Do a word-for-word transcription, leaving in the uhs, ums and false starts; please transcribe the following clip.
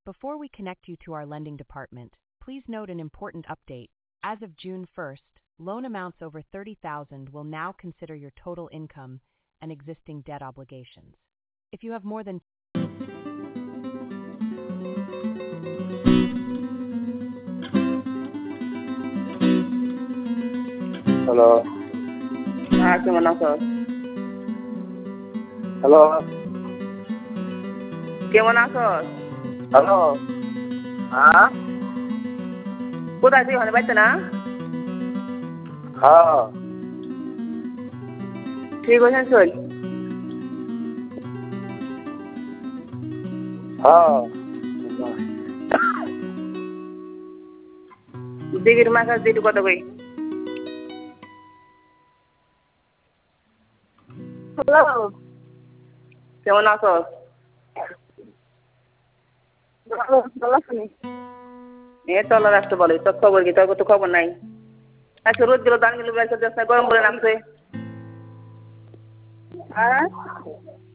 Before we connect you to our lending department, please note an important update. As of June first, loan amounts over thirty thousand dollars will now consider your total income and existing debt obligations. If you have more than Hello. Ah, কেমন আছো? Hello. কেমন আছো? Hello. হ্যাঁ কোথায় তুই? ওখানে বাড়িতে না? হ্যাঁ ঠিক আছেন চল। হ্যাঁ দিঘির মাছ আর দিটু কত কই? হ্যালো, কেমন আছো? ভালো ভালো আছেন? এ চলো রাখতে বলো, তোর খবর কি? তোর তো খবর নাই। আচ্ছা রোদ গেল, দান গেল, গরম বলে নামছে। হ্যাঁ